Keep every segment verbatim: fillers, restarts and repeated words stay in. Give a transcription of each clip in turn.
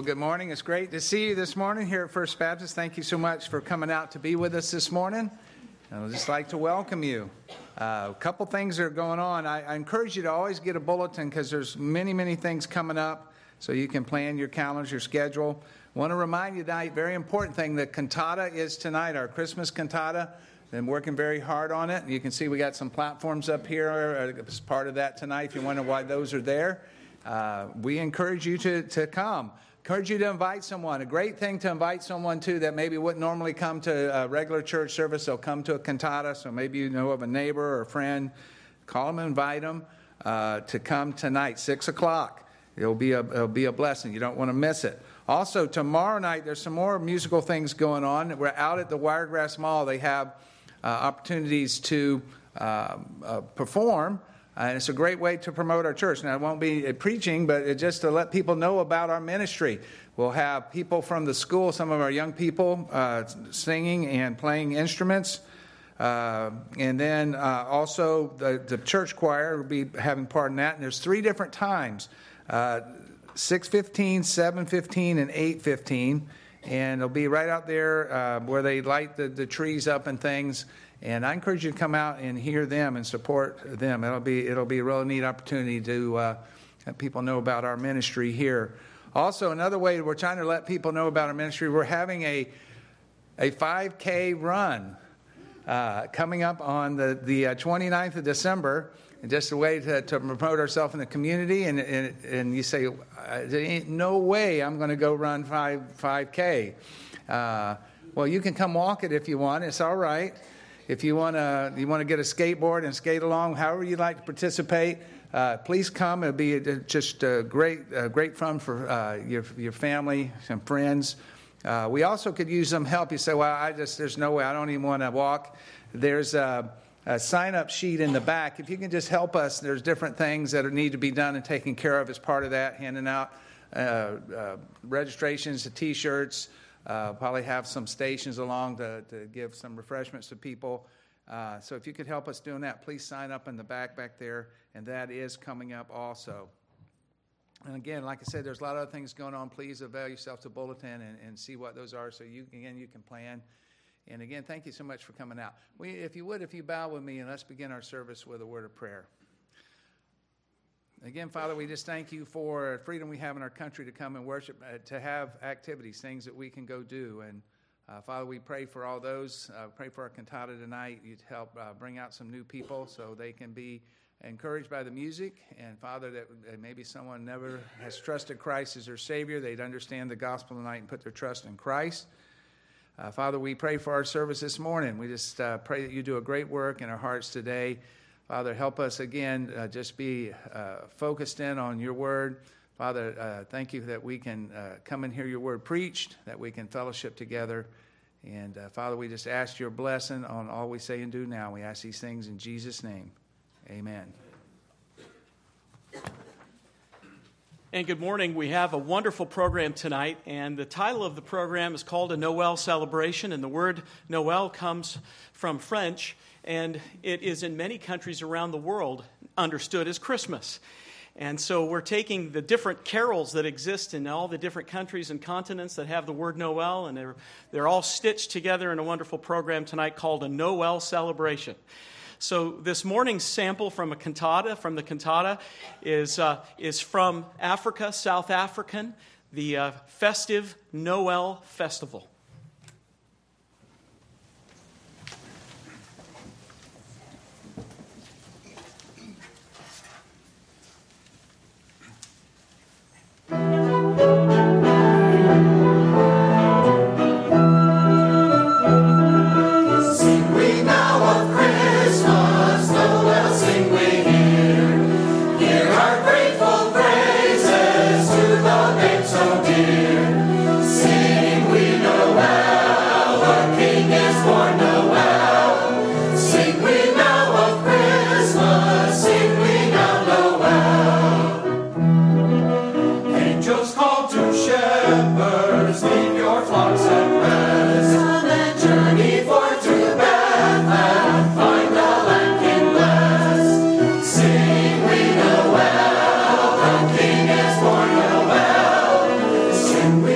good morning. It's great to see you this morning here at First Baptist. Thank you so much for coming out to be with us this morning. And I'd just like to welcome you. Uh, a couple things are going on. I, I encourage you to always get a bulletin because there's many, many things coming up so you can plan your calendars, your schedule. I want to remind you tonight, very important thing, the cantata is tonight, our Christmas cantata. Been working very hard on it. You can see we got some platforms up here as part of that tonight if you wonder why those are there. Uh, we encourage you to, to come. Encourage you to invite someone. A great thing to invite someone to that maybe wouldn't normally come to a regular church service. They'll come to a cantata. So maybe you know of a neighbor or a friend. Call them and invite them uh, to come tonight, six o'clock. It'll be a, it'll be a blessing. You don't want to miss it. Also, tomorrow night, there's some more musical things going on. We're out at the Wiregrass Mall. They have uh, opportunities to uh, uh, perform. Uh, and it's a great way to promote our church. Now, it won't be preaching, but it just to let people know about our ministry. We'll have people from the school, some of our young people, uh, singing and playing instruments. Uh, and then uh, also the, the church choir will be having part in that. And there's three different times, uh, six fifteen, seven fifteen, and eight fifteen. And it'll be right out there uh, where they light the, the trees up and things. And I encourage you to come out and hear them and support them. It'll be it'll be a really neat opportunity to uh, let people know about our ministry here. Also, another way we're trying to let people know about our ministry, we're having a a five K run uh, coming up on the the uh, twenty-ninth of December. And just a way to, to promote ourselves in the community. And and, and you say, there ain't no way I'm going to go run five five K. Uh, well, you can come walk it if you want. It's all right. If you want to you want to get a skateboard and skate along, however you'd like to participate, uh, please come. It'll be just a great uh, great fun for uh, your your family, some friends. Uh, we also could use some help. You say, well, I just there's no way. I don't even want to walk. There's a, a sign-up sheet in the back. If you can just help us, there's different things that need to be done and taken care of as part of that, handing out uh, uh, registrations, the T-shirts. Uh, probably have some stations along to, to give some refreshments to people. Uh, so if you could help us doing that, please sign up in the back back there, and that is coming up also. And again, like I said, there's a lot of other things going on. Please avail yourself to Bulletin and, and see what those are so you again you can plan. And again, thank you so much for coming out. We, if you would, if you bow with me, and let's begin our service with a word of prayer. Again, Father, we just thank you for freedom we have in our country to come and worship, uh, to have activities, things that we can go do. And, uh, Father, we pray for all those. Uh, pray for our cantata tonight. You'd help uh, bring out some new people so they can be encouraged by the music. And, Father, that uh, maybe someone never has trusted Christ as their Savior. They'd understand the gospel tonight and put their trust in Christ. Uh, Father, we pray for our service this morning. We just uh, pray that you do a great work in our hearts today. Father, help us again, uh, just be uh, focused in on your word. Father, uh, thank you that we can uh, come and hear your word preached, that we can fellowship together. And uh, Father, we just ask your blessing on all we say and do now. We ask these things in Jesus' name. Amen. And good morning. We have a wonderful program tonight, and the title of the program is called A Noel Celebration, and the word Noel comes from French, and it is in many countries around the world understood as Christmas. And so we're taking the different carols that exist in all the different countries and continents that have the word Noel, and they're, they're all stitched together in a wonderful program tonight called A Noel Celebration. So this morning's sample from a cantata, from the cantata, is uh, is from Africa, South African, the uh, festive Noel festival. Sing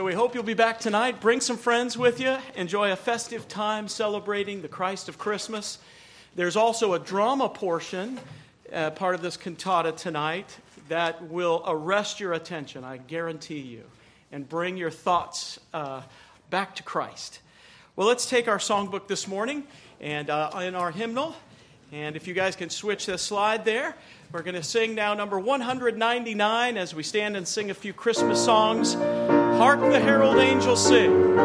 we hope you'll be back tonight. Bring some friends with you. Enjoy a festive time celebrating the Christ of Christmas. There's also a drama portion, uh, part of this cantata tonight, that will arrest your attention, I guarantee you, and bring your thoughts uh, back to Christ. Well, let's take our songbook this morning and uh, in our hymnal. And if you guys can switch this slide there, we're going to sing now number one ninety-nine as we stand and sing a few Christmas songs. Hark the herald angels sing.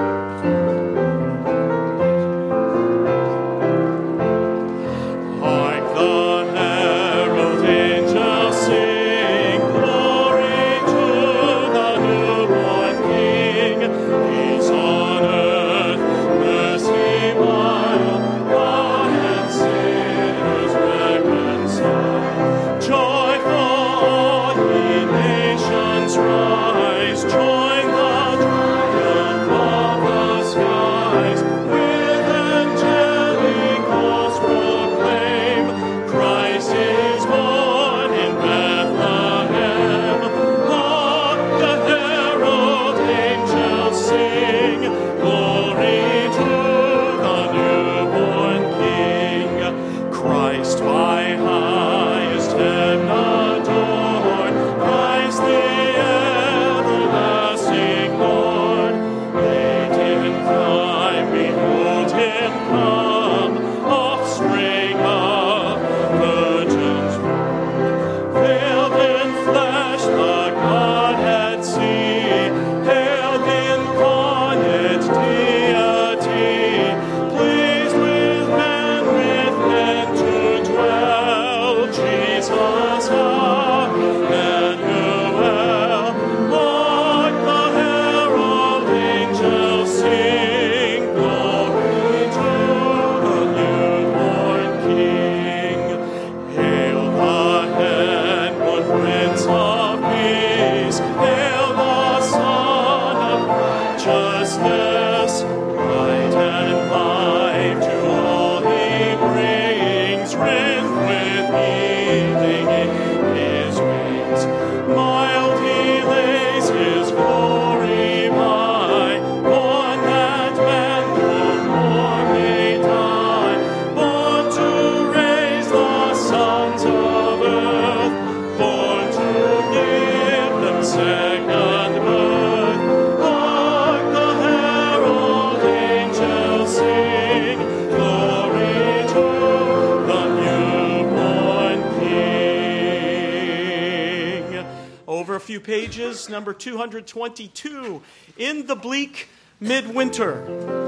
Pages, number two twenty-two, In the Bleak Midwinter.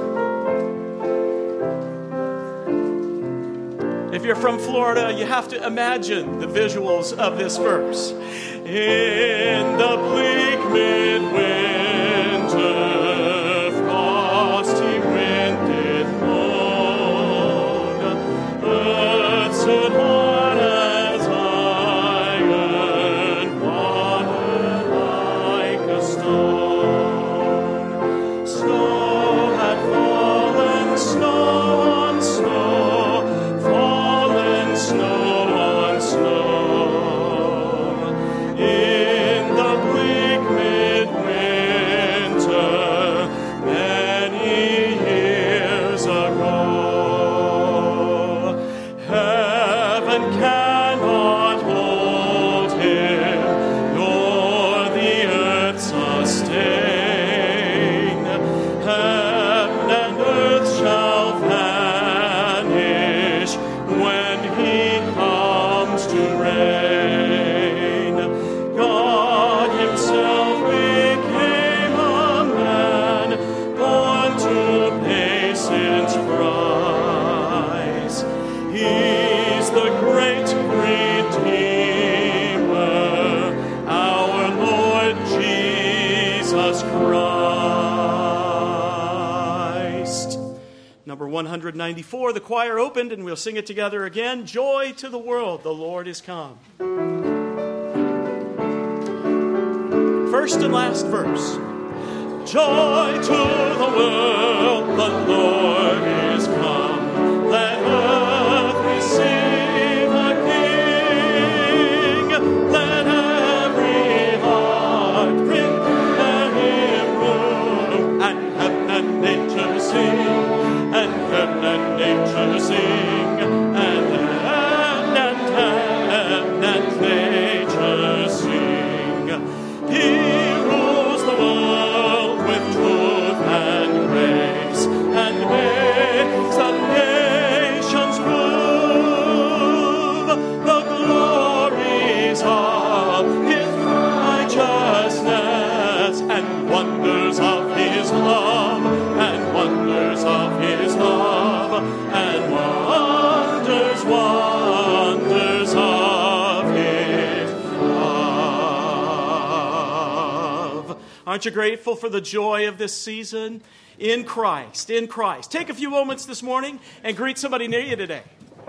If you're from Florida, you have to imagine the visuals of this verse. In the bleak midwinter, frosty wind did moan, earth stood hard as iron, water like a stone. Snow had fallen, snow on snow, fallen snow on snow. In the bleak midwinter, many years ago, heaven cannot hold him, nor the earth sustain. Heaven and earth shall vanish when he comes to reign. God himself became a man, born to pay sin's price. He's the great Redeemer, our Lord Jesus Christ. Number one ninety-four, the choir opened, and we'll sing it together again. Joy to the world, the Lord is come. First and last verse. Joy to the world, the Lord is come. Let earth receive a King. Let every heart prepare him room. Aren't you grateful for the joy of this season? In Christ, in Christ. Take a few moments this morning and greet somebody near you today.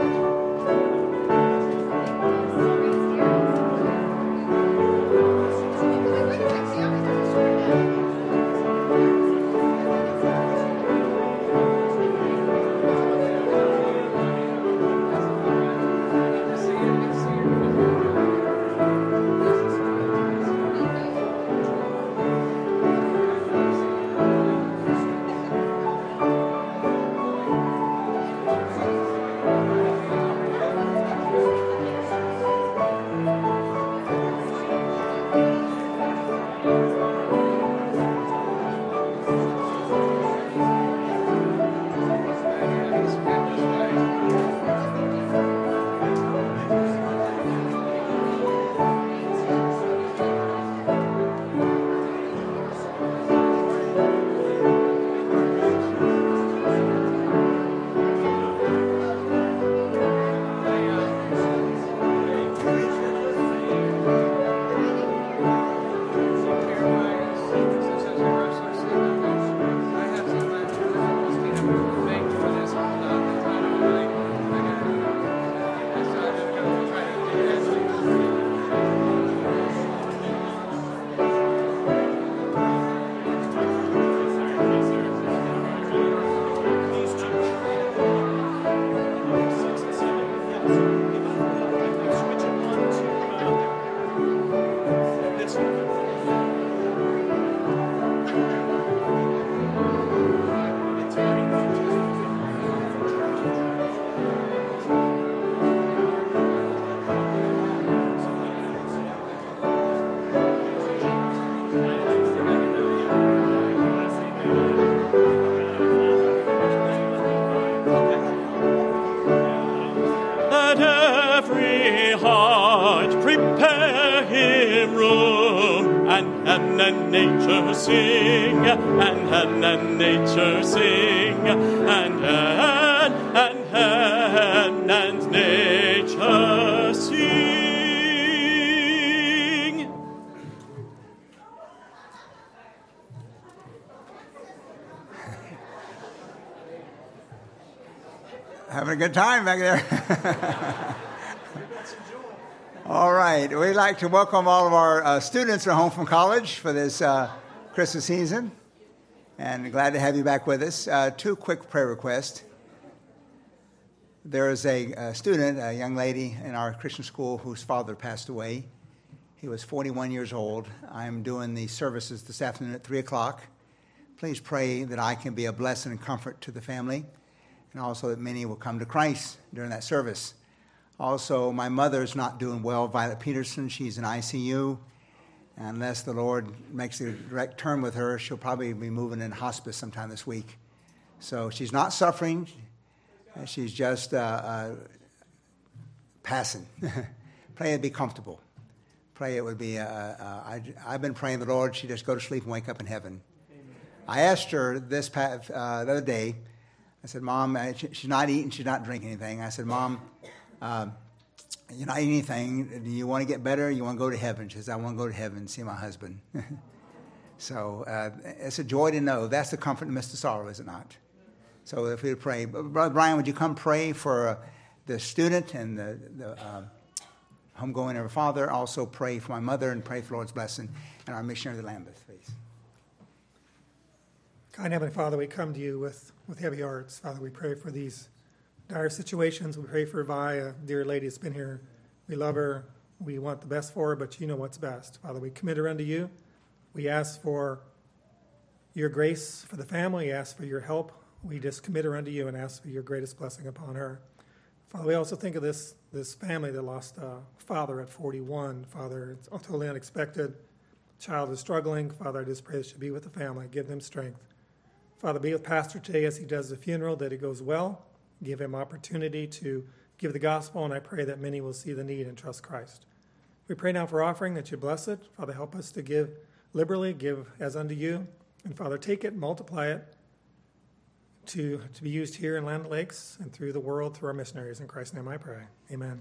and nature sing, and hen and nature sing, and hen and hen and nature sing. Having a good time back there. All right. We'd like to welcome all of our uh, students who are home from college for this uh, Christmas season. And glad to have you back with us. Uh, two quick prayer requests. There is a, a student, a young lady in our Christian school whose father passed away. He was forty-one years old. I'm doing the services this afternoon at three o'clock. Please pray that I can be a blessing and comfort to the family, and also that many will come to Christ during that service. Also, my mother's not doing well, Violet Peterson. She's in I C U. Unless the Lord makes a direct turn with her, she'll probably be moving in hospice sometime this week. So she's not suffering. She's just uh, uh, passing. Pray it'd be comfortable. Pray it would be, uh, uh, I, I've been praying the Lord, she'd just go to sleep and wake up in heaven. Amen. I asked her this past, uh, the other day, I said, Mom, she's not eating, she's not drinking anything. I said, Mom, uh, you're not eating anything. Do you want to get better? You want to go to heaven? She says, I want to go to heaven and see my husband. So uh, it's a joy to know. That's the comfort in the midst of sorrow, is it not? So if we would pray. Brother Brian, would you come pray for uh, the student and the, the uh, homegoing of her father? Also pray for my mother and pray for the Lord's blessing and our missionary of the Lambeth, please. Kind Heavenly Father, we come to you with, with heavy hearts. Father, we pray for these dire situations. We pray for Vi, a dear lady that's been here. We love her. We want the best for her, but you know what's best. Father, we commit her unto you. We ask for your grace for the family. We ask for your help. We just commit her unto you and ask for your greatest blessing upon her. Father, we also think of this, this family that lost a father at forty-one. Father, it's totally unexpected. Child is struggling. Father, I just pray that you be with the family. Give them strength. Father, be with Pastor today as he does the funeral, that it goes well. Give him opportunity to give the gospel, and I pray that many will see the need and trust Christ. We pray now for offering, that you bless it. Father, help us to give liberally, give as unto you. And Father, take it, multiply it to, to be used here in Land Lakes and through the world through our missionaries. In Christ's name I pray. Amen.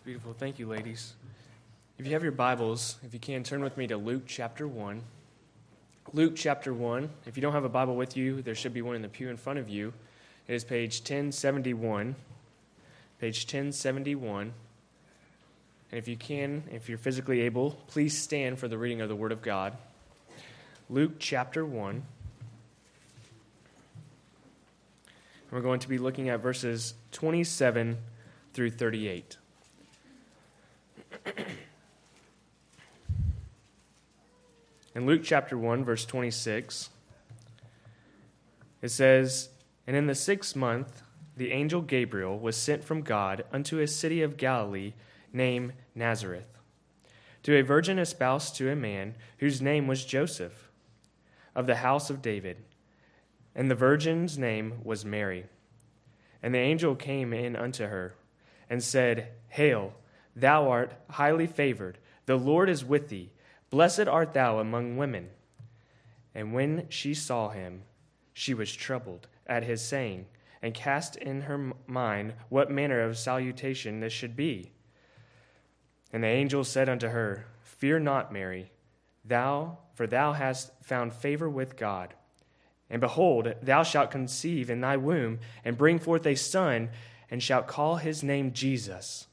Beautiful. Thank you, ladies. If you have your Bibles, if you can, turn with me to Luke chapter one. Luke chapter one. If you don't have a Bible with you, there should be one in the pew in front of you. It is page ten seventy-one. Page ten seventy-one. And if you can, if you're physically able, please stand for the reading of the Word of God. Luke chapter one. We're going to be looking at verses twenty-seven through thirty-eight. In Luke chapter one, verse twenty-six, it says, "And in the sixth month, the angel Gabriel was sent from God unto a city of Galilee named Nazareth, to a virgin espoused to a man whose name was Joseph, of the house of David. And the virgin's name was Mary. And the angel came in unto her, and said, Hail, thou art highly favored, the Lord is with thee. Blessed art thou among women. And when she saw him, she was troubled at his saying, and cast in her mind what manner of salutation this should be. And the angel said unto her, Fear not, Mary, thou, for thou hast found favor with God. And behold, thou shalt conceive in thy womb, and bring forth a son, and shalt call his name Jesus.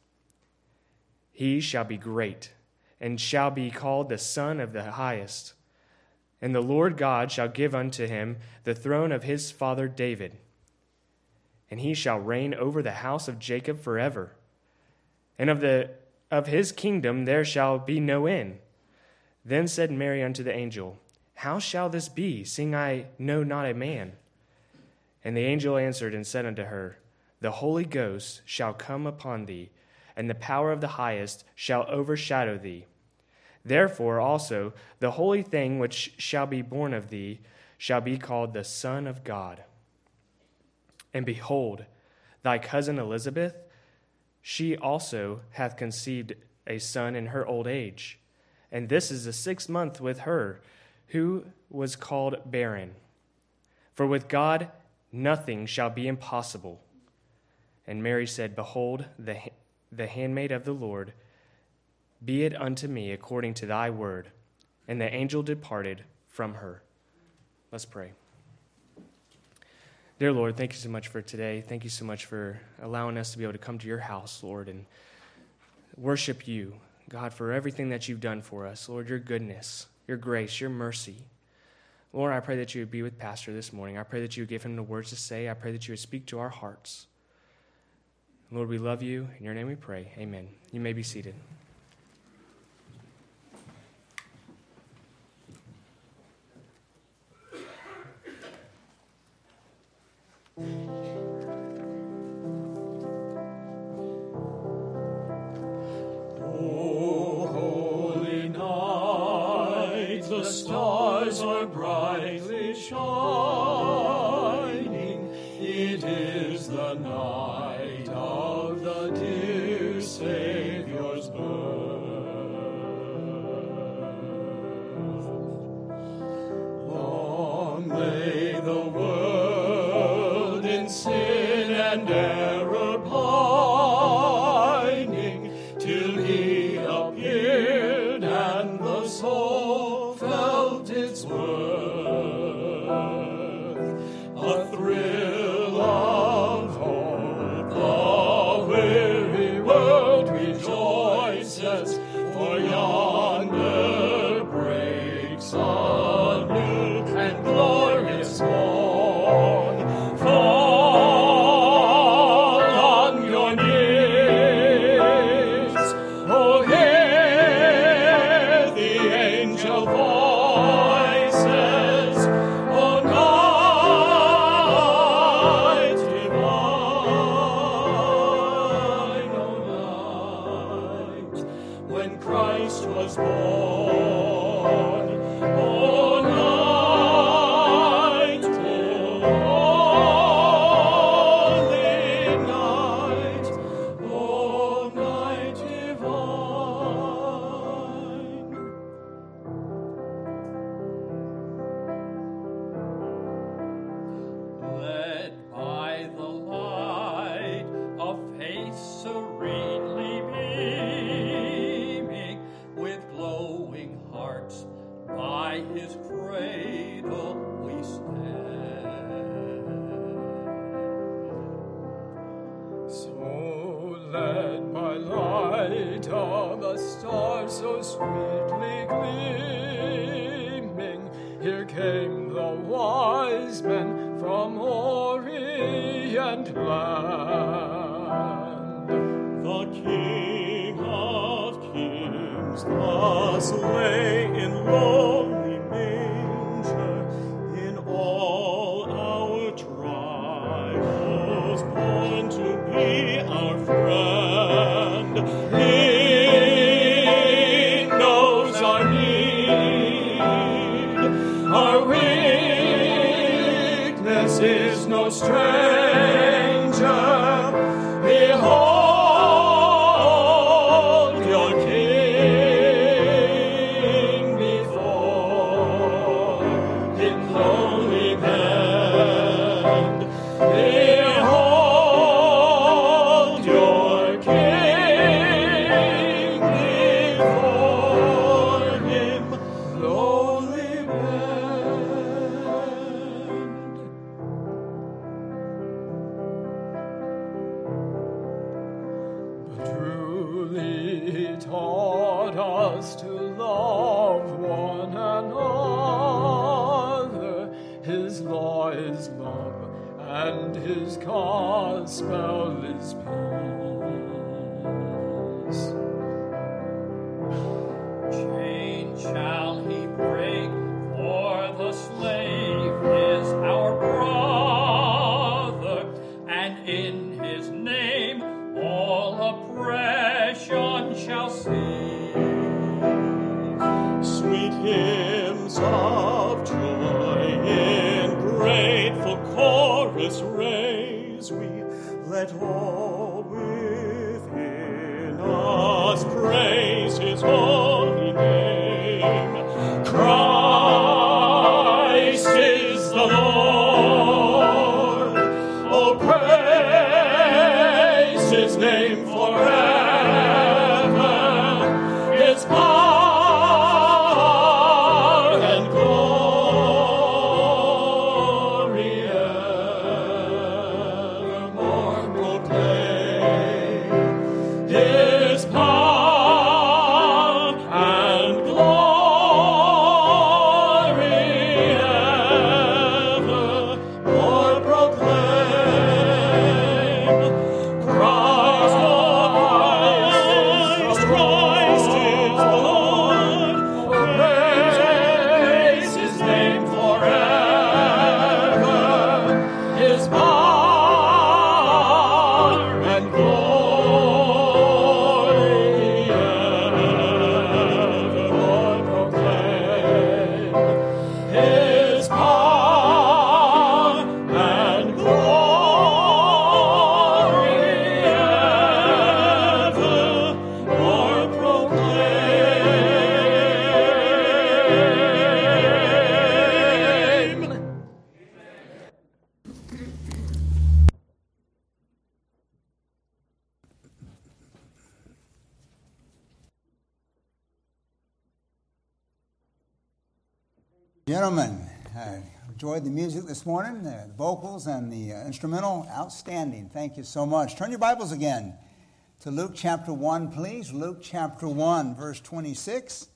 He shall be great, and shall be called the Son of the Highest. And the Lord God shall give unto him the throne of his father David. And he shall reign over the house of Jacob forever. And of the of his kingdom there shall be no end. Then said Mary unto the angel, How shall this be, seeing I know not a man? And the angel answered and said unto her, The Holy Ghost shall come upon thee, and the power of the Highest shall overshadow thee. Therefore also the holy thing which shall be born of thee shall be called the Son of God. And behold, thy cousin Elizabeth, she also hath conceived a son in her old age. And this is the sixth month with her, who was called barren. For with God nothing shall be impossible. And Mary said, Behold, the, the handmaid of the Lord, be it unto me according to thy word. And the angel departed from her." Let's pray. Dear Lord, thank you so much for today. Thank you so much for allowing us to be able to come to your house, Lord, and worship you, God, for everything that you've done for us. Lord, your goodness, your grace, your mercy. Lord, I pray that you would be with Pastor this morning. I pray that you would give him the words to say. I pray that you would speak to our hearts. Lord, we love you. In your name we pray. Amen. You may be seated. Stars are brightly shining. It is the night of the dear Savior's birth. Long lay the world in sin and error pining, till he appeared and the soul felt its worth. A thrill of hope, the weary world rejoices, for yonder breaks a new and glorious morn. Far down the stars so sweetly gleaming. Here came the wise men from Orient land. The King of Kings thus lay in lowly manger. In all our trials born to be our friend. He knows our need. Our weakness is no stranger. Behold your King before him lowly bend. Behold your King before him lowly bend. Truly he taught us to love one another. His law is love, and his gospel is peace. Chain shall he break, for the slave is our brother, and in his name all oppression shall cease. Sweet hymns of joy in grateful chorus raise we. Let all within us praise his holy name. Christ is the Lord. Oh, praise his name forever. His power and glory evermore proclaim. His power and glory evermore proclaim. Christ, Christ, Christ is the Lord. Praise his name forever. His power and glory evermore proclaim. His power and glory evermore proclaim. Gentlemen, I enjoyed the music this morning, the vocals and the uh, instrumental. Outstanding. Thank you so much. Turn your Bibles again to Luke chapter one, please. Luke chapter one, verse twenty-six.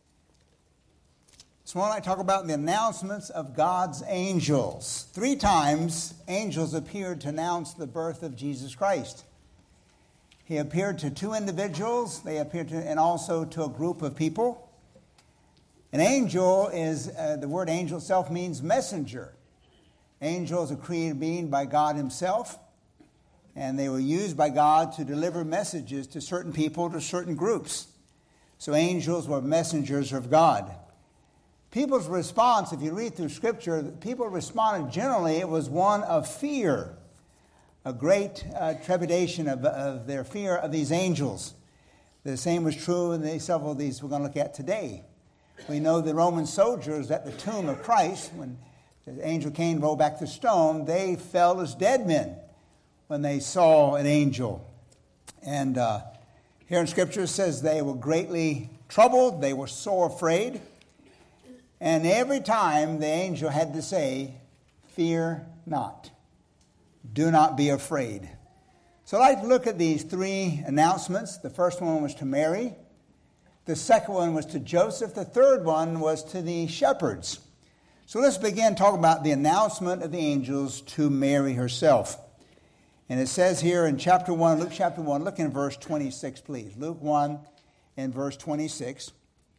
This morning I talk about the announcements of God's angels. Three times angels appeared to announce the birth of Jesus Christ. He appeared to two individuals, they appeared to, and also to a group of people. An angel is, uh, the word angel itself means messenger. Angel is a created being by God himself, and they were used by God to deliver messages to certain people, to certain groups. So angels were messengers of God. People's response, if you read through Scripture, people responded generally, it was one of fear, a great uh, trepidation of, of their fear of these angels. The same was true in the, several of these we're going to look at today. We know the Roman soldiers at the tomb of Christ, when the angel came and rolled back the stone, they fell as dead men when they saw an angel. And uh, here in Scripture it says they were greatly troubled, they were sore afraid. And every time the angel had to say, "Fear not, do not be afraid." So I'd like to look at these three announcements. The first one was to Mary. The second one was to Joseph. The third one was to the shepherds. So let's begin talking about the announcement of the angels to Mary herself. And it says here in chapter one, Luke chapter one, look in verse twenty-six, please. Luke one in verse twenty-six.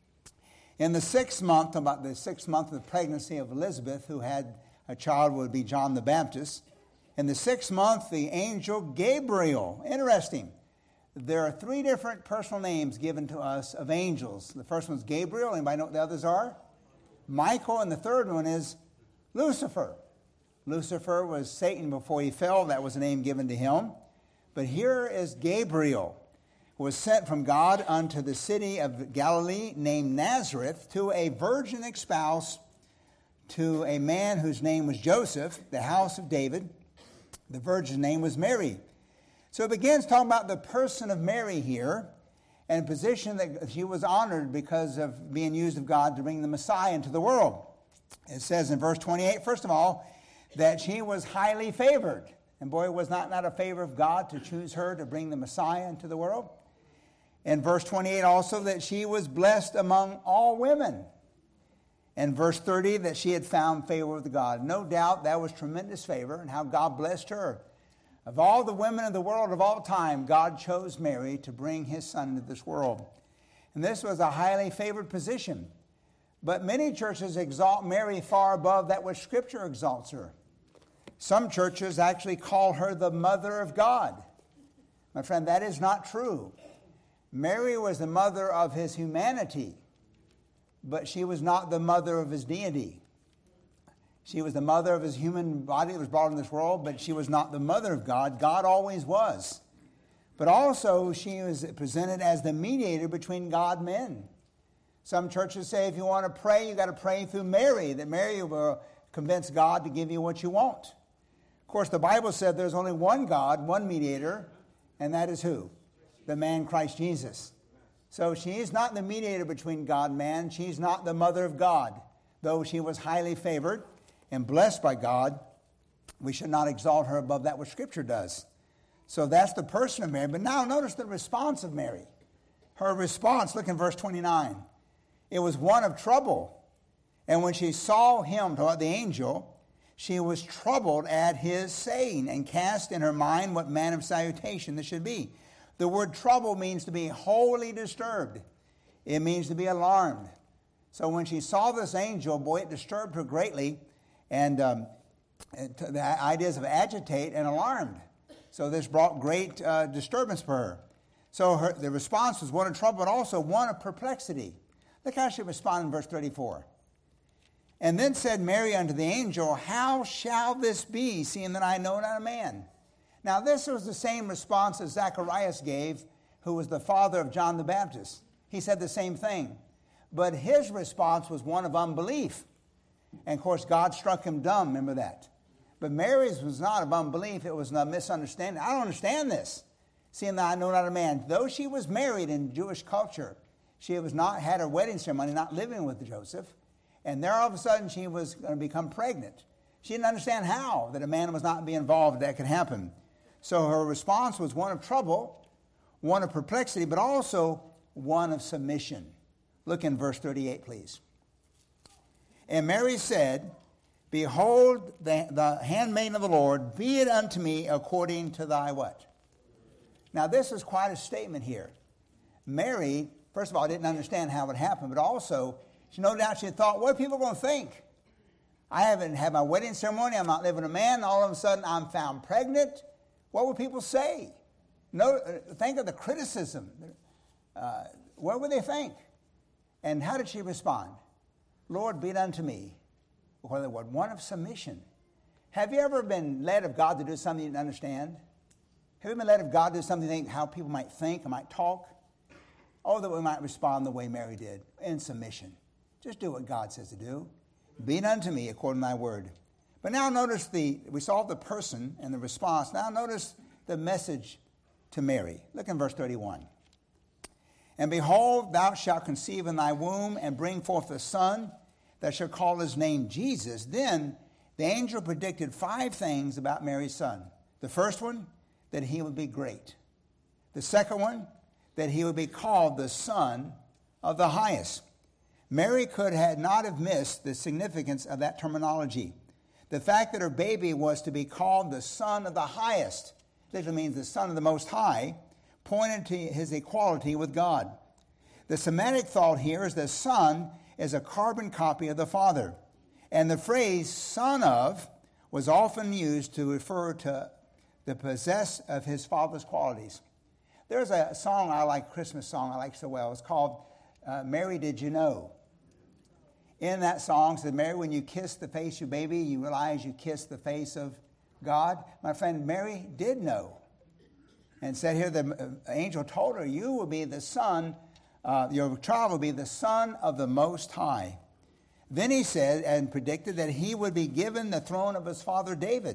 In the sixth month, about the sixth month of the pregnancy of Elizabeth, who had a child, would be John the Baptist. In the sixth month, the angel Gabriel. Interesting. There are three different personal names given to us of angels. The first one's Gabriel. Anybody know what the others are? Michael. And the third one is Lucifer. Lucifer was Satan before he fell. That was a name given to him. But here is Gabriel, who was sent from God unto the city of Galilee named Nazareth to a virgin espoused to a man whose name was Joseph, the house of David. The virgin's name was Mary. So it begins talking about the person of Mary here and a position that she was honored because of being used of God to bring the Messiah into the world. It says in verse twenty-eight, first of all, that she was highly favored. And boy, was not not a favor of God to choose her to bring the Messiah into the world. In verse twenty-eight also, that she was blessed among all women. And verse thirty, that she had found favor with God. No doubt that was tremendous favor and how God blessed her. Of all the women of the world of all time, God chose Mary to bring his son into this world. And this was a highly favored position. But many churches exalt Mary far above that which Scripture exalts her. Some churches actually call her the mother of God. My friend, that is not true. Mary was the mother of his humanity, but she was not the mother of his deity. She was the mother of his human body that was brought in this world, but she was not the mother of God. God always was. But also, she was presented as the mediator between God and men. Some churches say if you want to pray, you got to pray through Mary, that Mary will convince God to give you what you want. Of course, the Bible said there's only one God, one mediator, and that is who? The man Christ Jesus. So she is not the mediator between God and man. She's not the mother of God. Though she was highly favored and blessed by God, we should not exalt her above that which Scripture does. So that's the person of Mary. But now notice the response of Mary. Her response, look in verse twenty-nine. It was one of trouble. And when she saw him, the angel, she was troubled at his saying and cast in her mind what manner of salutation this should be. The word trouble means to be wholly disturbed. It means to be alarmed. So when she saw this angel, boy, it disturbed her greatly. And um, the ideas of agitate and alarmed. So this brought great uh, disturbance for her. So her, the response was one of trouble, but also one of perplexity. Look how she responded in verse thirty-four. And then said Mary unto the angel, how shall this be, seeing that I know not a man? Now, this was the same response that Zacharias gave, who was the father of John the Baptist. He said the same thing. But his response was one of unbelief. And, of course, God struck him dumb. Remember that. But Mary's was not of unbelief. It was a misunderstanding. I don't understand this, seeing that I know not a man. Though she was married in Jewish culture, she was not had her wedding ceremony, not living with Joseph. And there all of a sudden she was going to become pregnant. She didn't understand how that a man was not be involved, that could happen. So her response was one of trouble, one of perplexity, but also one of submission. Look in verse thirty-eight, please. And Mary said, behold, the, the handmaiden of the Lord, be it unto me according to thy what? Now, this is quite a statement here. Mary, first of all, didn't understand how it would happen, but also, she no doubt she thought, what are people going to think? I haven't had my wedding ceremony, I'm not living with a man, and all of a sudden I'm found pregnant. What would people say? No, think of the criticism. Uh, what would they think? And how did she respond? Lord, be it unto me. Or the word, one of submission. Have you ever been led of God to do something you didn't understand? Have you been led of God to do something, think how people might think or might talk? Or that we might respond the way Mary did, in submission. Just do what God says to do. Be it unto me according to thy word. But now notice the, we saw the person and the response. Now notice the message to Mary. Look in verse thirty-one. And behold, thou shalt conceive in thy womb and bring forth a son, that shall call his name Jesus. Then the angel predicted five things about Mary's son. The first one, that he would be great. The second one, that he would be called the Son of the Highest. Mary could have not have missed the significance of that terminology. The fact that her baby was to be called the Son of the Highest, literally means the Son of the Most High, pointed to his equality with God. The semantic thought here is the Son is a carbon copy of the Father. And the phrase son of was often used to refer to the possess of his Father's qualities. There's a song I like, a Christmas song I like so well. It's called uh, Mary, Did You Know? In that song, it says, Mary, when you kiss the face of your baby, you realize you kissed the face of God. My friend, Mary did know. And said here, the angel told her, you will be the son, uh, your child will be the Son of the Most High. Then he said and predicted that he would be given the throne of his father David.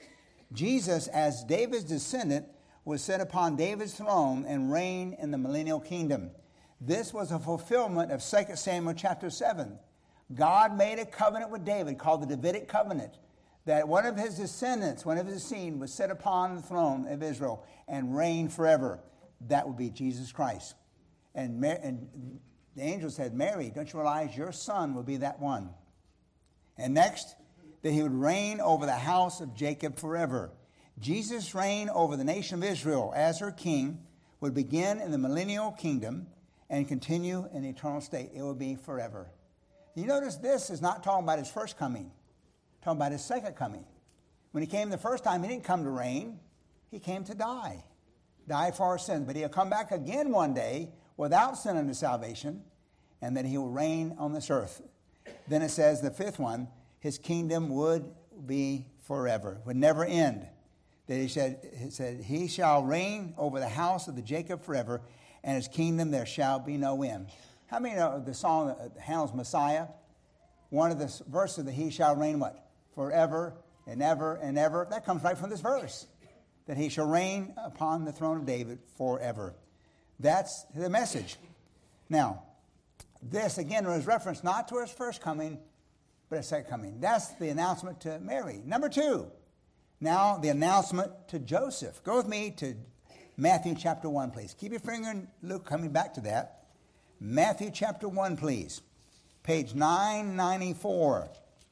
Jesus, as David's descendant, was set upon David's throne and reign in the millennial kingdom. This was a fulfillment of Second Samuel chapter seven. God made a covenant with David called the Davidic covenant, that one of his descendants, one of his seed, was set upon the throne of Israel and reign forever. That would be Jesus Christ. And, Mary, and the angel said, Mary, don't you realize your son will be that one? And next, that he would reign over the house of Jacob forever. Jesus' reign over the nation of Israel as her king would begin in the millennial kingdom and continue in the eternal state. It will be forever. You notice this is not talking about his first coming. Talking about his second coming. When he came the first time, he didn't come to reign. He came to die. Die for our sins. But he'll come back again one day without sin unto salvation, and that he will reign on this earth. Then it says, the fifth one, his kingdom would be forever, would never end. That he said, he said, he shall reign over the house of the Jacob forever, and his kingdom there shall be no end. How many know the song that Handel's Messiah? One of the verses that he shall reign what? Forever and ever and ever. That comes right from this verse. That he shall reign upon the throne of David forever. That's the message. Now, this again was reference not to his first coming, but his second coming. That's the announcement to Mary. Number two, now the announcement to Joseph. Go with me to Matthew chapter one, please. Keep your finger in Luke, coming back to that. Matthew chapter one, please. Page nine ninety-four.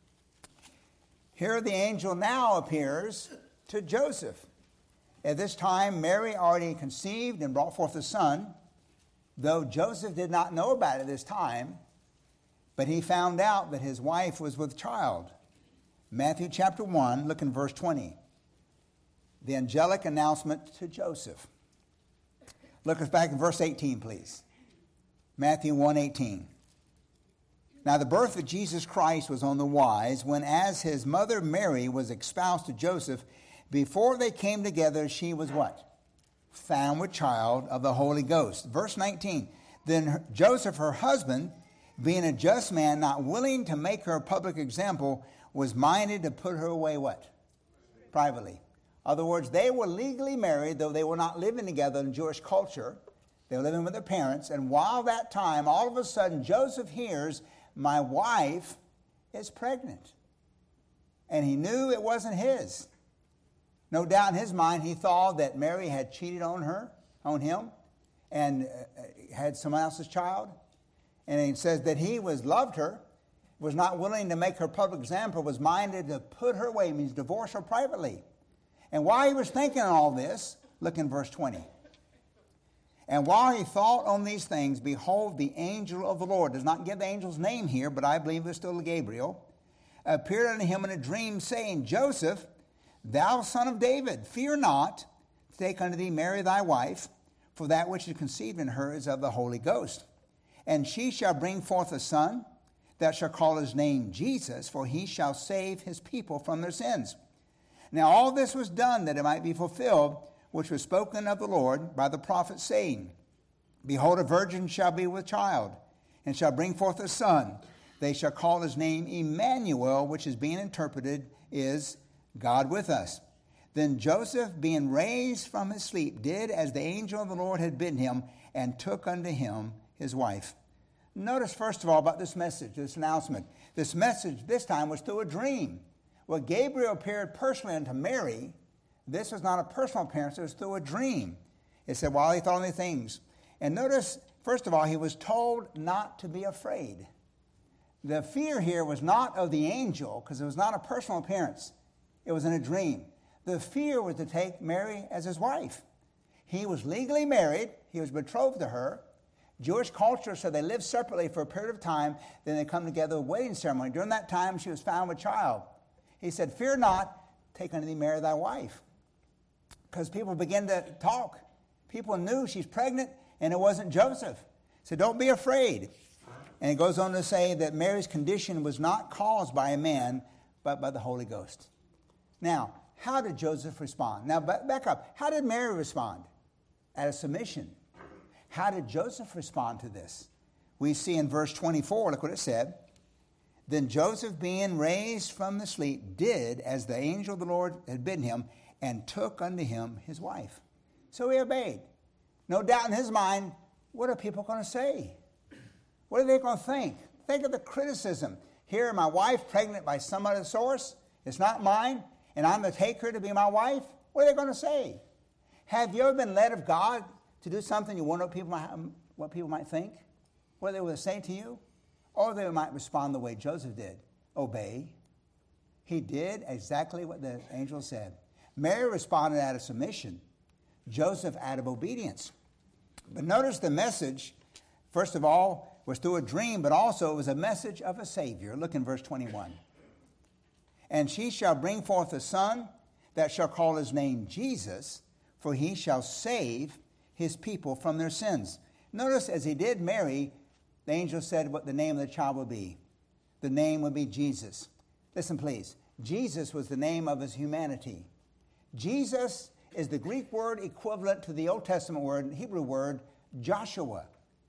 Here the angel now appears to Joseph. At this time, Mary already conceived and brought forth a son, though Joseph did not know about it at this time, but he found out that his wife was with child. Matthew chapter one, look in verse twenty. The angelic announcement to Joseph. Look us back in verse eighteen, please. Matthew one eighteen. Now the birth of Jesus Christ was on the wise, when as his mother Mary was espoused to Joseph, before they came together, she was what? Found with child of the Holy Ghost. Verse nineteen. Then Joseph, her husband, being a just man, not willing to make her a public example, was minded to put her away what? Privately. In other words, they were legally married, though they were not living together in Jewish culture. They were living with their parents. And while that time, all of a sudden, Joseph hears, my wife is pregnant. And he knew it wasn't his. No doubt in his mind, he thought that Mary had cheated on her, on him, and had someone else's child. And it says that he was loved her, was not willing to make her public example, was minded to put her away, means divorce her privately. And while he was thinking on all this, look in verse twenty. And while he thought on these things, behold, the angel of the Lord, does not give the angel's name here, but I believe it's still Gabriel, appeared unto him in a dream, saying, Joseph, thou son of David, fear not to take unto thee Mary thy wife, for that which is conceived in her is of the Holy Ghost. And she shall bring forth a son, that shall call his name Jesus, for he shall save his people from their sins. Now all this was done that it might be fulfilled, which was spoken of the Lord by the prophet, saying, Behold, a virgin shall be with child, and shall bring forth a son. They shall call his name Emmanuel, which is being interpreted is God with us. Then Joseph, being raised from his sleep, did as the angel of the Lord had bidden him, and took unto him his wife. Notice, first of all, about this message, this announcement. This message this time was through a dream. Well, Gabriel appeared personally unto Mary, this was not a personal appearance, it was through a dream. It said, while he thought on these things. And notice, first of all, he was told not to be afraid. The fear here was not of the angel, because it was not a personal appearance. It was in a dream. The fear was to take Mary as his wife. He was legally married. He was betrothed to her. Jewish culture said they lived separately for a period of time, then they come together with a wedding ceremony. During that time, she was found with child. He said, fear not, take unto thee Mary thy wife. Because people began to talk. People knew she's pregnant, and it wasn't Joseph. So don't be afraid. And it goes on to say that Mary's condition was not caused by a man, but by the Holy Ghost. Now, how did Joseph respond? Now, back up. How did Mary respond? Out of submission. How did Joseph respond to this? We see in verse twenty-four, look what it said. Then Joseph, being raised from the sleep, did as the angel of the Lord had bidden him, and took unto him his wife. So he obeyed. No doubt in his mind, what are people going to say? What are they going to think? Think of the criticism. Here, my wife pregnant by some other source. It's not mine, and I'm to take her to be my wife. What are they going to say? Have you ever been led of God to do something you wonder what people might, what people might think? What they would say to you? Or they might respond the way Joseph did. Obey. He did exactly what the angel said. Mary responded out of submission. Joseph out of obedience. But notice the message, first of all, was through a dream, but also it was a message of a Savior. Look in verse twenty-one. And she shall bring forth a son that shall call his name Jesus, for he shall save his people from their sins. Notice as he did Mary, the angel said what the name of the child would be. The name would be Jesus. Listen, please. Jesus was the name of his humanity. Jesus is the Greek word equivalent to the Old Testament word, Hebrew word, Joshua.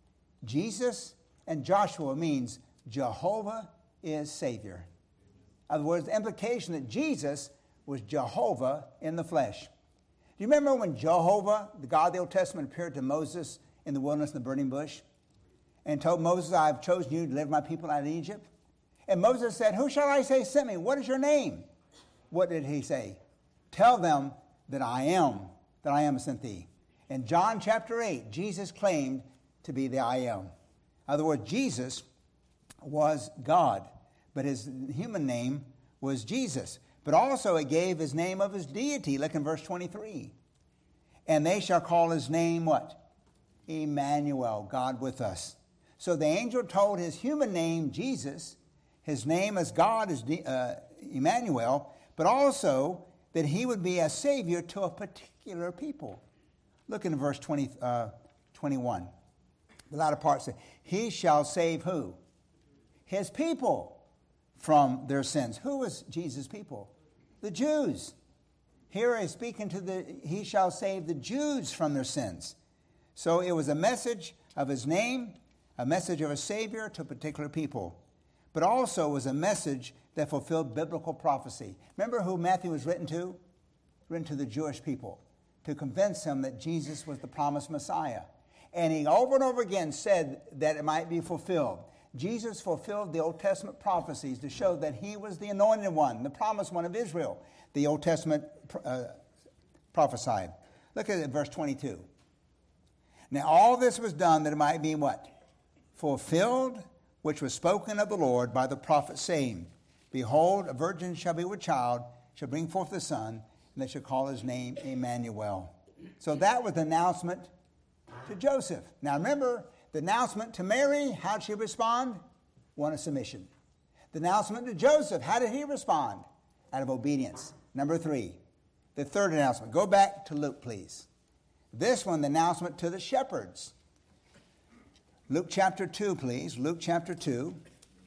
Jesus and Joshua means Jehovah is Savior. In other words, the implication that Jesus was Jehovah in the flesh. Do you remember when Jehovah, the God of the Old Testament, appeared to Moses in the wilderness in the burning bush and told Moses, I have chosen you to deliver my people out of Egypt? And Moses said, who shall I say sent me? What is your name? What did he say? Tell them that I am, that I am sent thee. In John chapter eight, Jesus claimed to be the I am. In other words, Jesus was God, but his human name was Jesus. But also it gave his name of his deity. Look in verse twenty-three. And they shall call his name what? Emmanuel, God with us. So the angel told his human name, Jesus, his name as God is uh, Emmanuel, but also that he would be a savior to a particular people. Look in verse twenty, uh, twenty-one. The latter part says, he shall save who? His people from their sins. Who is Jesus' people? The Jews. Here he's speaking to the, he shall save the Jews from their sins. So it was a message of his name, a message of a savior to a particular people. But also was a message that fulfilled biblical prophecy. Remember who Matthew was written to? Written to the Jewish people, to convince them that Jesus was the promised Messiah. And he over and over again said that it might be fulfilled. Jesus fulfilled the Old Testament prophecies to show that he was the anointed one, the promised one of Israel, the Old Testament uh, prophesied. Look at it, verse twenty-two. Now all this was done that it might be what? Fulfilled, which was spoken of the Lord by the prophet, saying, behold, a virgin shall be with child, shall bring forth a son, and they shall call his name Emmanuel. So that was the announcement to Joseph. Now remember, the announcement to Mary, how did she respond? One of submission. The announcement to Joseph, how did he respond? Out of obedience. Number three, the third announcement. Go back to Luke, please. This one, the announcement to the shepherds. Luke chapter two, please. Luke chapter two.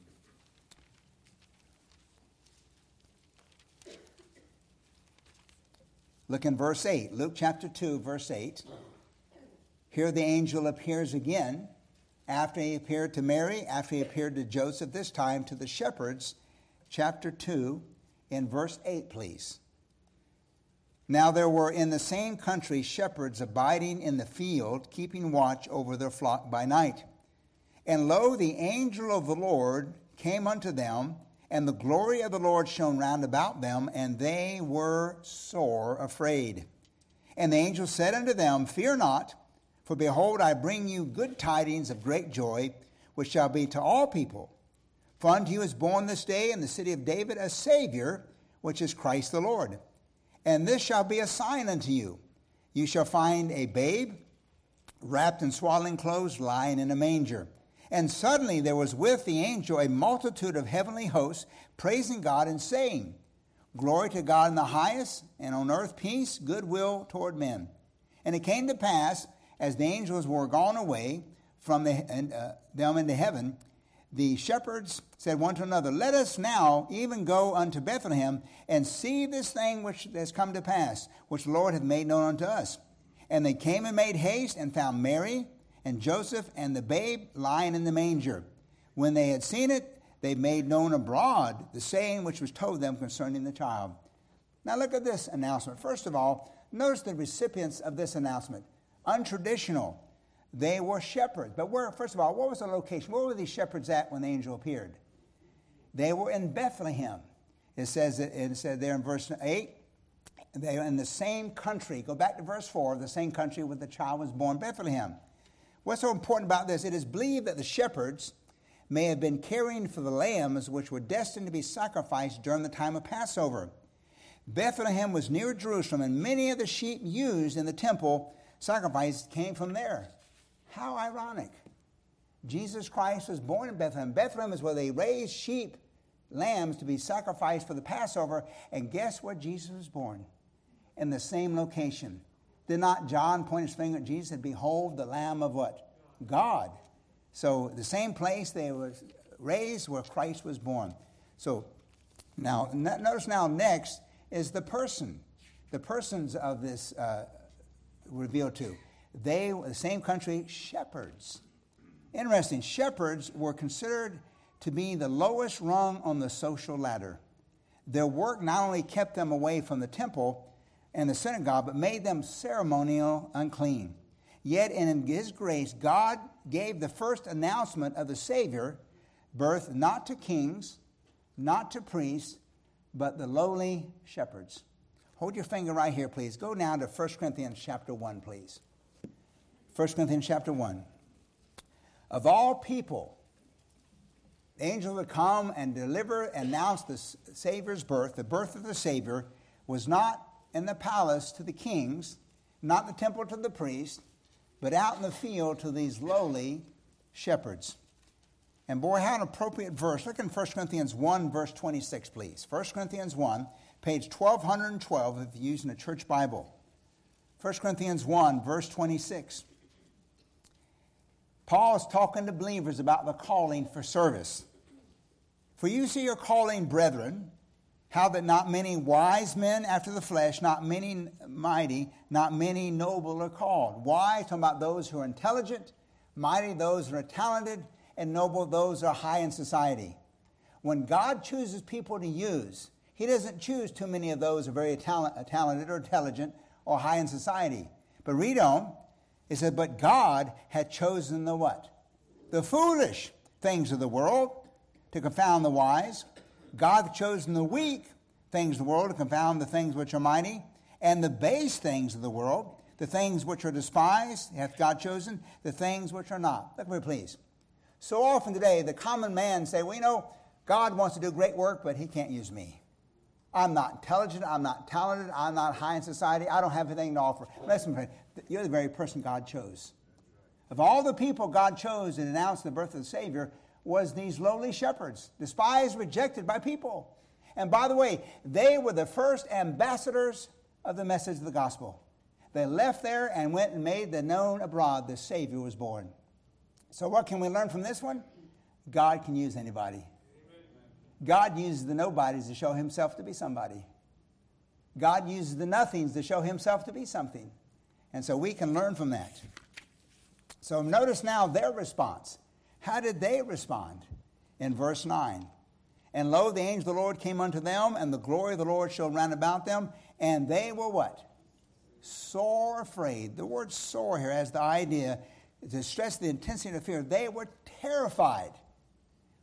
Look in verse eight. Luke chapter two, verse eight. Here the angel appears again after he appeared to Mary, after he appeared to Joseph, this time to the shepherds. Chapter two, in verse eight, please. Now there were in the same country shepherds abiding in the field, keeping watch over their flock by night. And lo, the angel of the Lord came unto them, And the glory of the Lord shone round about them, and they were sore afraid. And the angel said unto them, Fear not, for behold, I bring you good tidings of great joy, which shall be to all people. For unto you is born this day in the city of David a Savior, which is Christ the Lord. And this shall be a sign unto you. You shall find a babe wrapped in swaddling clothes, lying in a manger. And suddenly there was with the angel a multitude of heavenly hosts, praising God and saying, Glory to God in the highest, and on earth peace, goodwill toward men. And it came to pass, as the angels were gone away from the, uh, them into heaven, the shepherds said one to another, Let us now even go unto Bethlehem, and see this thing which has come to pass, which the Lord hath made known unto us. And they came and made haste, and found Mary, and Joseph, and the babe lying in the manger. When they had seen it, they made known abroad the saying which was told them concerning the child. Now look at this announcement. First of all, notice the recipients of this announcement. Untraditional. They were shepherds. But where, first of all, what was the location? Where were these shepherds at when the angel appeared? They were in Bethlehem. It says it said there in verse eight, they were in the same country. Go back to verse four, the same country where the child was born, Bethlehem. What's so important about this? It is believed that the shepherds may have been caring for the lambs which were destined to be sacrificed during the time of Passover. Bethlehem was near Jerusalem, and many of the sheep used in the temple sacrifice came from there. How ironic. Jesus Christ was born in Bethlehem. Bethlehem is where they raised sheep, lambs, to be sacrificed for the Passover. And guess where Jesus was born? In the same location. Did not John point his finger at Jesus and behold the Lamb of what? God. So the same place they were raised where Christ was born. So now, notice now next is the person. The persons of this uh, revealed to. They were the same country, shepherds. Interesting, shepherds were considered to be the lowest rung on the social ladder. Their work not only kept them away from the temple and the synagogue, but made them ceremonial unclean. Yet in his grace, God gave the first announcement of the Savior birth not to kings, not to priests, but the lowly shepherds. Hold your finger right here, please. Go now to First Corinthians chapter one, please. First Corinthians chapter one. Of all people, the angel would come and deliver, announce the Savior's birth. The birth of the Savior was not in the palace to the kings, not the temple to the priests, but out in the field to these lowly shepherds. And boy, how an appropriate verse. Look in First Corinthians one, verse twenty-six, please. First Corinthians one, page twelve twelve, if you're using a church Bible. First Corinthians one, verse twenty-six. Paul is talking to believers about the calling for service. For you see your calling, brethren, how that not many wise men after the flesh, not many mighty, not many noble are called. Wise, talking about those who are intelligent, mighty, those who are talented, and noble, those who are high in society. When God chooses people to use, he doesn't choose too many of those who are very talent, talented or intelligent or high in society. But read on. It said, but God had chosen the what? The foolish things of the world to confound the wise. God hath chosen the weak things of the world to confound the things which are mighty. And the base things of the world, the things which are despised, hath God chosen, the things which are not. Look at me, please. So often today, the common man say, well, you know, God wants to do great work, but he can't use me. I'm not intelligent, I'm not talented, I'm not high in society, I don't have anything to offer. Listen, you're the very person God chose. Of all the people God chose and announced the birth of the Savior was these lowly shepherds, despised, rejected by people. And by the way, they were the first ambassadors of the message of the gospel. They left there and went and made the known abroad the Savior was born. So what can we learn from this one? God can use anybody. God uses the nobodies to show himself to be somebody. God uses the nothings to show himself to be something. And so we can learn from that. So notice now their response. How did they respond? In verse nine. And lo, the angel of the Lord came unto them, and the glory of the Lord shone round about them, and they were what? Sore afraid. The word sore here has the idea to stress the intensity of fear. They were terrified.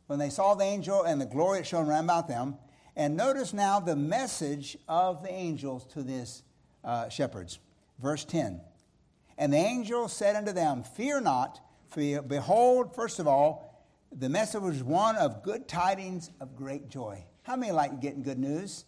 when they saw the angel and the glory that shone round about them. And notice now the message of the angels to these uh, shepherds. Verse ten. And the angel said unto them, Fear not, for behold, first of all, the message was one of good tidings of great joy. How many like getting good news?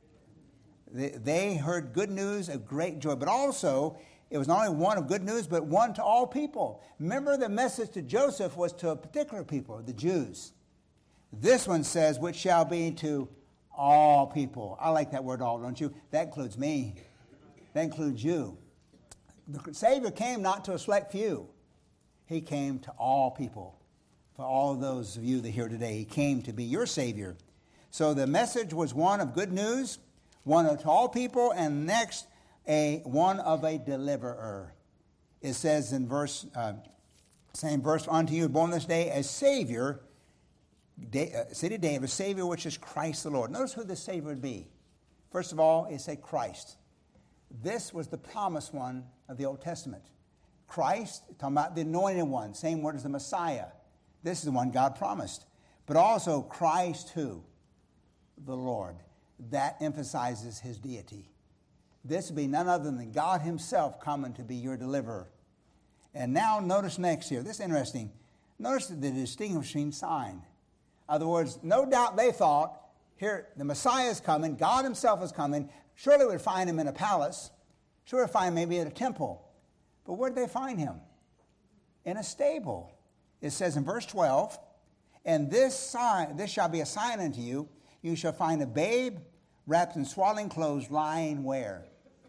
They, they heard good news of great joy, but also it was not only one of good news, but one to all people. Remember, the message to Joseph was to a particular people, the Jews. This one says, which shall be to all people. I like that word all, don't you? That includes me. That includes you. The Savior came not to a select few. He came to all people. For all of those of you that are here today, he came to be your Savior. So the message was one of good news, one to all people, and next, a one of a deliverer. It says in verse, uh, same verse, unto you born this day a Savior, day, uh, city of David, a Savior which is Christ the Lord. Notice who the Savior would be. First of all, it said Christ. This was the promised one of the Old Testament. Christ, talking about the anointed one, same word as the Messiah. This is the one God promised. But also Christ who? The Lord. That emphasizes his deity. This would be none other than God himself coming to be your deliverer. And now notice next here. This is interesting. Notice the distinguishing sign. In other words, no doubt they thought, here, the Messiah is coming, God himself is coming. Surely we'd find him in a palace. Sure we'd find him maybe at a temple. But where did they find him? In a stable. It says in verse twelve, and this sign, this shall be a sign unto you. You shall find a babe wrapped in swaddling clothes, lying where?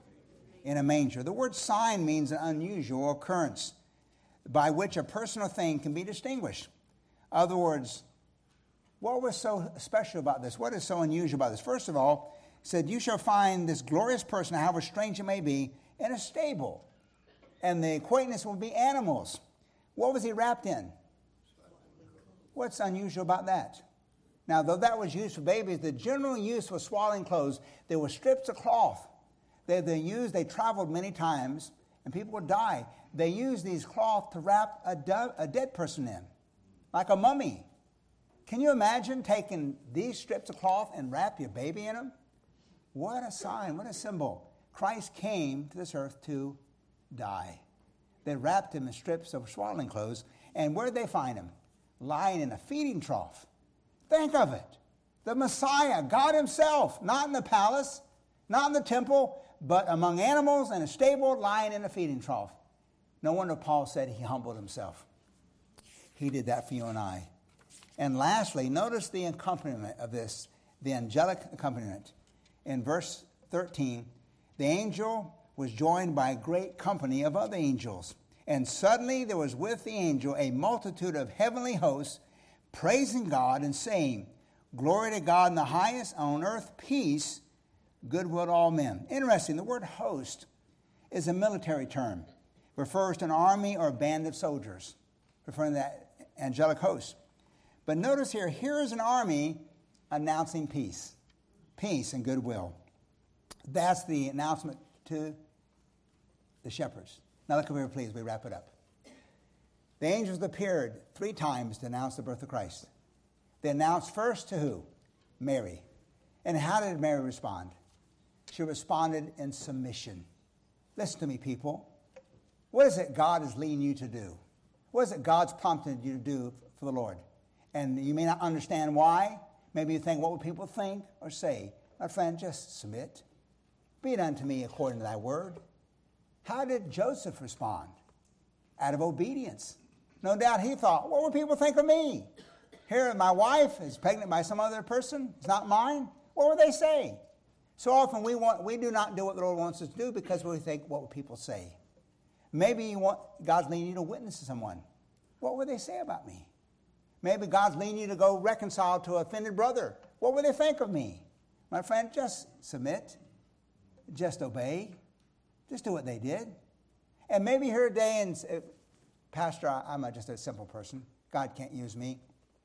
In a manger. The word sign means an unusual occurrence by which a person or thing can be distinguished. In other words, what was so special about this? What is so unusual about this? First of all, it said, you shall find this glorious person, however strange it may be, in a stable. And the acquaintance will be animals. What was he wrapped in? What's unusual about that? Now, though that was used for babies, the general use was swaddling clothes. There were strips of cloth. They, they used, they traveled many times, and people would die. They used these cloth to wrap a, do, a dead person in, like a mummy. Can you imagine taking these strips of cloth and wrap your baby in them? What a sign, what a symbol. Christ came to this earth to die. They wrapped him in strips of swaddling clothes, and where did they find him? Lying in a feeding trough. Think of it. The Messiah, God himself, not in the palace, not in the temple, but among animals in a stable, lying in a feeding trough. No wonder Paul said he humbled himself. He did that for you and I. And lastly, notice the accompaniment of this, the angelic accompaniment. In verse thirteen, the angel was joined by a great company of other angels. And suddenly there was with the angel a multitude of heavenly hosts, praising God and saying, Glory to God in the highest, on earth peace, goodwill to all men. Interesting, the word host is a military term. It refers to an army or a band of soldiers, referring to that angelic host. But notice here, here is an army announcing peace. Peace and goodwill. That's the announcement to the shepherds. Now look over here, please, we wrap it up. The angels appeared three times to announce the birth of Christ. They announced first to who? Mary. And how did Mary respond? She responded in submission. Listen to me, people. What is it God is leading you to do? What is it God's prompted you to do for the Lord? And you may not understand why. Maybe you think, what would people think or say? My friend, just submit. Be it unto me according to thy word. How did Joseph respond? Out of obedience. No doubt he thought, what would people think of me? Here, my wife is pregnant by some other person. It's not mine. What would they say? So often we want, we do not do what the Lord wants us to do because we think, what would people say? Maybe you want God's leading you to witness to someone. What would they say about me? Maybe God's leading you to go reconcile to an offended brother. What would they think of me? My friend, just submit. Just obey. Just do what they did. And maybe here today and say, Pastor, I'm just a simple person. God can't use me.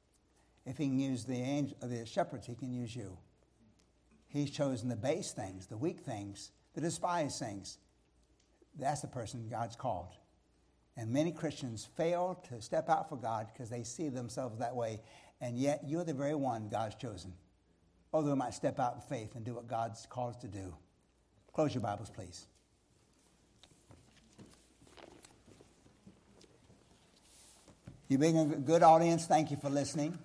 If he can use the angel, the shepherds, he can use you. He's chosen the base things, the weak things, the despised things. That's the person God's called. And many Christians fail to step out for God because they see themselves that way. And yet you're the very one God's chosen. Although we might step out in faith and do what God's called us to do. Close your Bibles, please. You've been a good audience. Thank you for listening.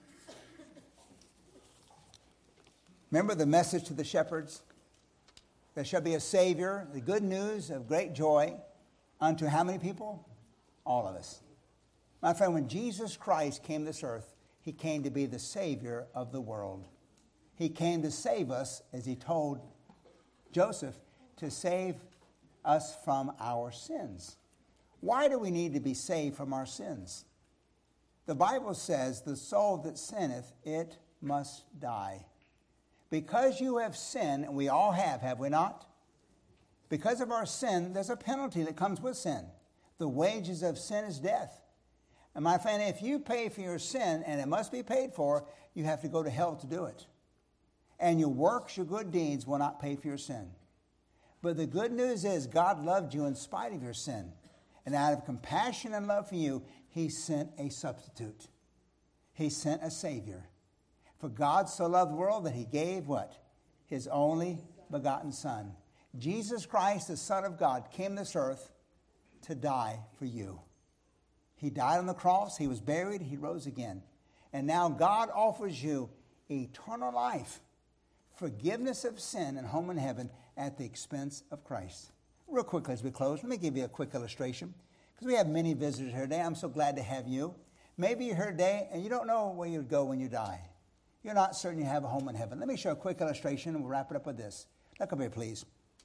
Remember the message to the shepherds? There shall be a Savior, the good news of great joy unto how many people? All of us. My friend, when Jesus Christ came to this earth, he came to be the Savior of the world. He came to save us, as he told Joseph, to save us from our sins. Why do we need to be saved from our sins? The Bible says, the soul that sinneth, it must die. Because you have sinned, and we all have, have we not? Because of our sin, there's a penalty that comes with sin. The wages of sin is death. And my friend, if you pay for your sin, and it must be paid for, you have to go to hell to do it. And your works, your good deeds will not pay for your sin. But the good news is God loved you in spite of your sin. And out of compassion and love for you, he sent a substitute. He sent a Savior. For God so loved the world that he gave what? His only begotten Son. Jesus Christ, the Son of God, came to this earth to die for you. He died on the cross. He was buried. He rose again. And now God offers you eternal life, forgiveness of sin, and home in heaven at the expense of Christ. Real quickly as we close, let me give you a quick illustration. Because we have many visitors here today. I'm so glad to have you. Maybe you're here today and you don't know where you'd go when you die. You're not certain you have a home in heaven. Let me show a quick illustration and we'll wrap it up with this. Look up here, please.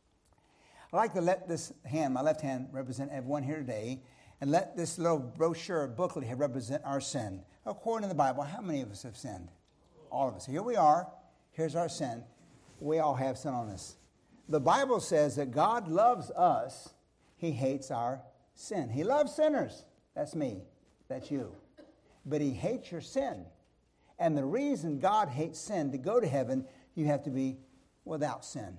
I'd like to let this hand, my left hand, represent everyone here today, and let this little brochure booklet here represent our sin. According to the Bible, how many of us have sinned? All of us. Here we are. Here's our sin. We all have sin on us. The Bible says that God loves us. He hates our sin. He loves sinners. That's me. That's you. But he hates your sin. And the reason God hates sin, to go to heaven, you have to be without sin.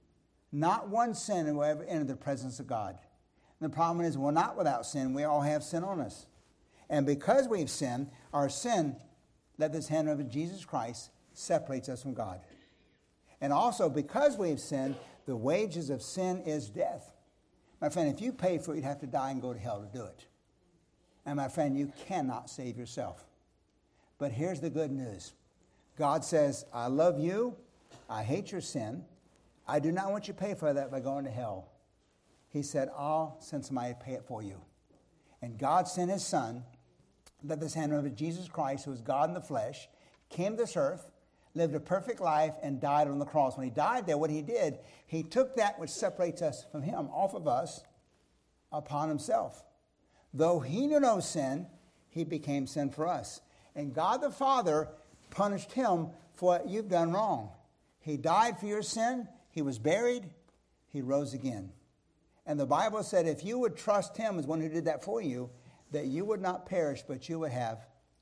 Not one sin will ever enter the presence of God. And the problem is we're not without sin. We all have sin on us. And because we've sinned, our sin, let this hand over Jesus Christ, separates us from God. And also, because we've sinned, the wages of sin is death. My friend, if you pay for it, you'd have to die and go to hell to do it. And my friend, you cannot save yourself. But here's the good news. God says, I love you. I hate your sin. I do not want you to pay for that by going to hell. He said, I'll send somebody to pay it for you. And God sent his Son, let this hand over Jesus Christ, who was God in the flesh, came to this earth, lived a perfect life, and died on the cross. When he died there, what he did, he took that which separates us from him, off of us, upon himself. Though he knew no sin, he became sin for us. And God the Father punished him for what you've done wrong. He died for your sin. He was buried. He rose again. And the Bible said if you would trust him as one who did that for you, that you would not perish, but you would have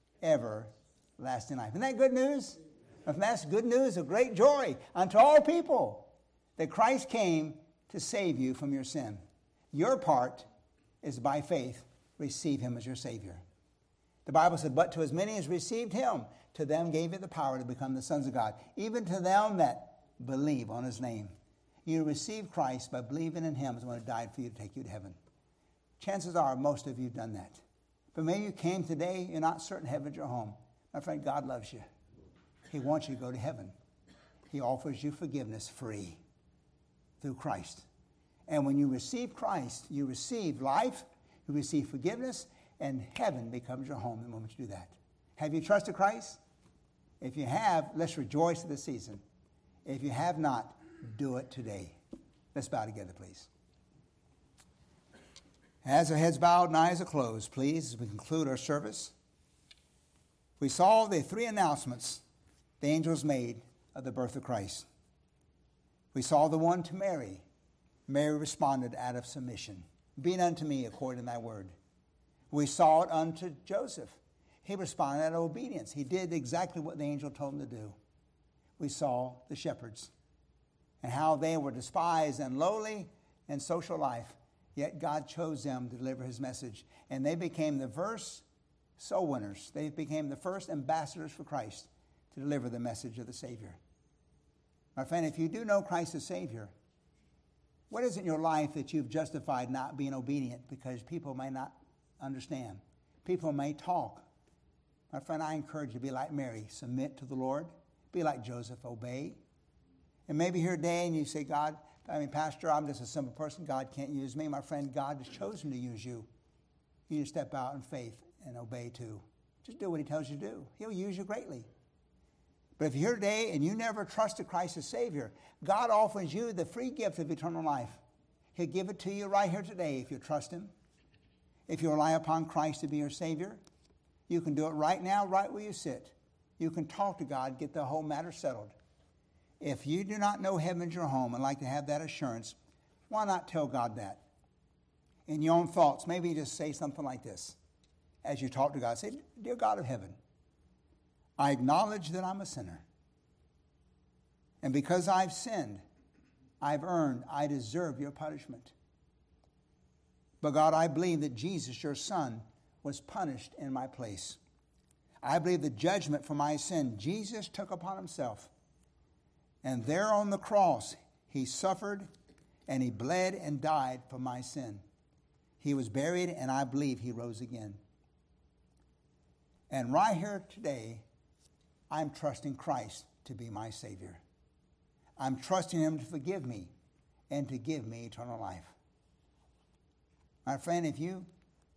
everlasting life. Isn't that good news? If that's good news of great joy unto all people, that Christ came to save you from your sin. Your part is by faith, receive him as your Savior. The Bible said, but to as many as received him, to them gave he the power to become the sons of God, even to them that believe on his name. You receive Christ by believing in him as one who died for you to take you to heaven. Chances are most of you have done that. But maybe you came today, you're not certain heaven's your home. My friend, God loves you. He wants you to go to heaven. He offers you forgiveness free through Christ. And when you receive Christ, you receive life, you receive forgiveness, and heaven becomes your home the moment you do that. Have you trusted Christ? If you have, let's rejoice in this season. If you have not, do it today. Let's bow together, please. As our heads bowed and eyes are closed, please, as we conclude our service, we saw the three announcements the angels made of the birth of Christ. We saw the one to Mary. Mary responded out of submission. Be it unto me according to thy word. We saw it unto Joseph. He responded out of obedience. He did exactly what the angel told him to do. We saw the shepherds and how they were despised and lowly in social life, yet God chose them to deliver his message. And they became the verse soul winners. They became the first ambassadors for Christ to deliver the message of the Savior. My friend, if you do know Christ as Savior, what is it in your life that you've justified not being obedient because people may not understand? People may talk. My friend, I encourage you to be like Mary. Submit to the Lord. Be like Joseph. Obey. And maybe here today and you say, God, I mean, Pastor, I'm just a simple person. God can't use me. My friend, God has chosen to use you. You need to step out in faith and obey too. Just do what he tells you to do. He'll use you greatly. But if you're here today and you never trusted Christ as Savior, God offers you the free gift of eternal life. He'll give it to you right here today if you trust him. If you rely upon Christ to be your Savior, you can do it right now, right where you sit. You can talk to God, get the whole matter settled. If you do not know heaven's your home and like to have that assurance, why not tell God that? In your own thoughts, maybe you just say something like this. As you talk to God, say, Dear God of heaven, I acknowledge that I'm a sinner. And because I've sinned, I've earned, I deserve your punishment. But God, I believe that Jesus, your Son, was punished in my place. I believe the judgment for my sin Jesus took upon himself. And there on the cross, he suffered and he bled and died for my sin. He was buried and I believe he rose again. And right here today, I'm trusting Christ to be my Savior. I'm trusting him to forgive me and to give me eternal life. My friend, if you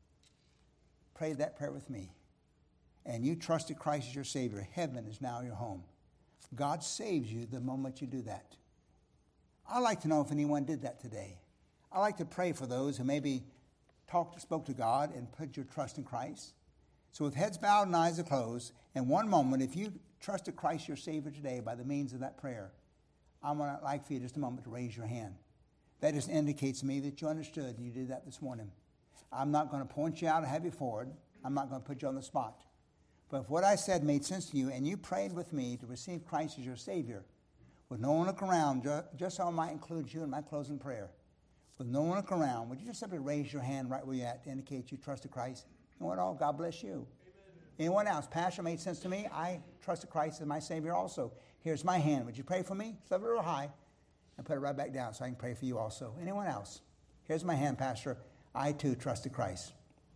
prayed that prayer with me and you trusted Christ as your Savior, heaven is now your home. God saves you the moment you do that. I'd like to know if anyone did that today. I'd like to pray for those who maybe talked, spoke to God and put your trust in Christ. So with heads bowed and eyes closed, in one moment, if you trusted Christ your Savior today by the means of that prayer, I'm going to like for you just a moment to raise your hand. That just indicates to me that you understood and you did that this morning. I'm not going to point you out or have you forward. I'm not going to put you on the spot. But if what I said made sense to you and you prayed with me to receive Christ as your Savior, with no one looking around, just so I might include you in my closing prayer, with no one looking around, would you just simply raise your hand right where you're at to indicate you trusted Christ? You know what? Oh, God bless you. Amen. Anyone else? Pastor, made sense to me. I trusted Christ as my Savior also. Here's my hand. Would you pray for me? Slip it a little high and put it right back down so I can pray for you also. Anyone else? Here's my hand, Pastor. I too trusted Christ.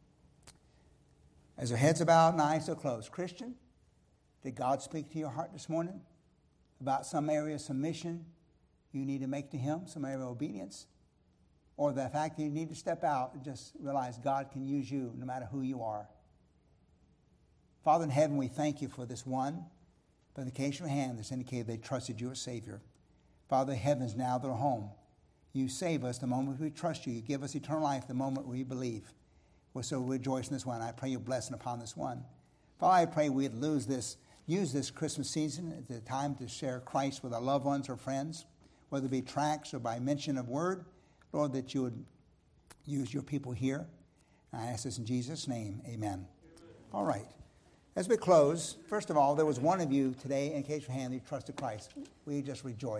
As our heads are bowed and eyes are closed. Christian, did God speak to your heart this morning about some area of submission you need to make to him, some area of obedience? Or the fact that you need to step out and just realize God can use you no matter who you are. Father in heaven, we thank you for this one, by the occasional hand that's indicated they trusted you as Savior. Father, heaven's now their home. You save us the moment we trust you. You give us eternal life the moment we believe. We're so rejoice in this one. I pray your blessing upon this one. Father, I pray we'd lose this, use this Christmas season as a time to share Christ with our loved ones or friends, whether it be tracts or by mention of word. Lord, that you would use your people here. I ask this in Jesus' name. Amen. Amen. All right. As we close, first of all, there was one of you today, in case your hand, you trusted Christ. We just rejoice.